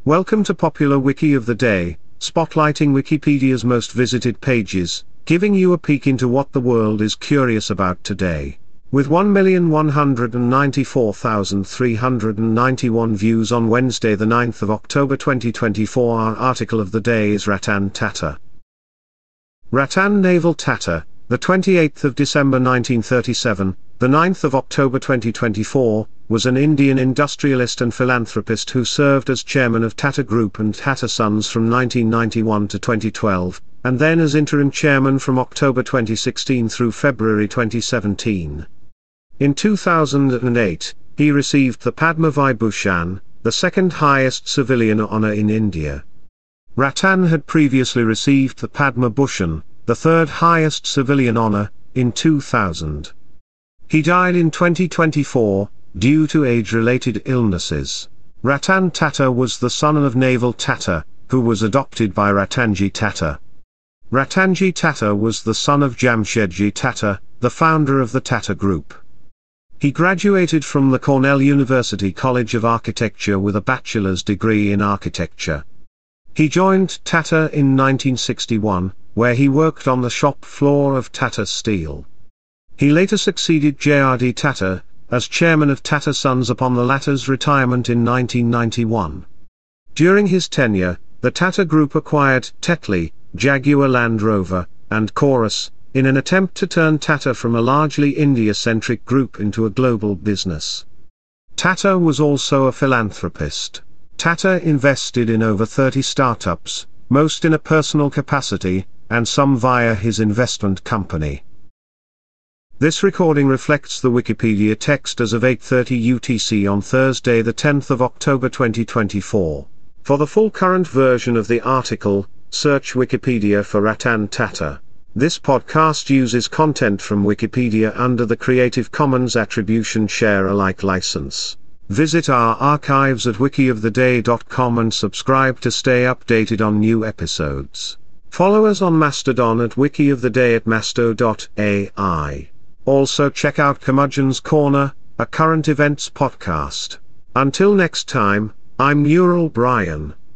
Welcome to Popular Wiki of the Day, spotlighting Wikipedia's most visited pages, giving you a peek into what the world is curious about today. With 1,194,391 views on Wednesday the 9th of October 2024, our article of the day is Ratan Tata. Ratan Naval Tata, the 28th of December 1937, the 9th of October 2024, was an Indian industrialist and philanthropist who served as chairman of Tata Group and Tata Sons from 1991 to 2012, and then as interim chairman from October 2016 through February 2017. In 2008, he received the Padma Vibhushan, the second highest civilian honor in India. Ratan had previously received the Padma Bhushan, the third highest civilian honor, in 2000. He died in 2024, due to age-related illnesses. Ratan Tata was the son of Naval Tata, who was adopted by Ratanji Tata. Ratanji Tata was the son of Jamshedji Tata, the founder of the Tata Group. He graduated from the Cornell University College of Architecture with a bachelor's degree in architecture. He joined Tata in 1961, where he worked on the shop floor of Tata Steel. He later succeeded J.R.D. Tata as chairman of Tata Sons upon the latter's retirement in 1991. During his tenure, the Tata Group acquired Tetley, Jaguar Land Rover, and Chorus, in an attempt to turn Tata from a largely India-centric group into a global business. Tata was also a philanthropist. Tata invested in over 30 startups, most in a personal capacity, and some via his investment company. This recording reflects the Wikipedia text as of 8:30 UTC on Thursday the 10th of October 2024. For the full current version of the article, search Wikipedia for Ratan Tata. This podcast uses content from Wikipedia under the Creative Commons Attribution Share Alike license. Visit our archives at wikioftheday.com and subscribe to stay updated on new episodes. Follow us on Mastodon at wikioftheday at masto.ai. Also check out Curmudgeon's Corner, a current events podcast. Until next time, I'm Mural Brian.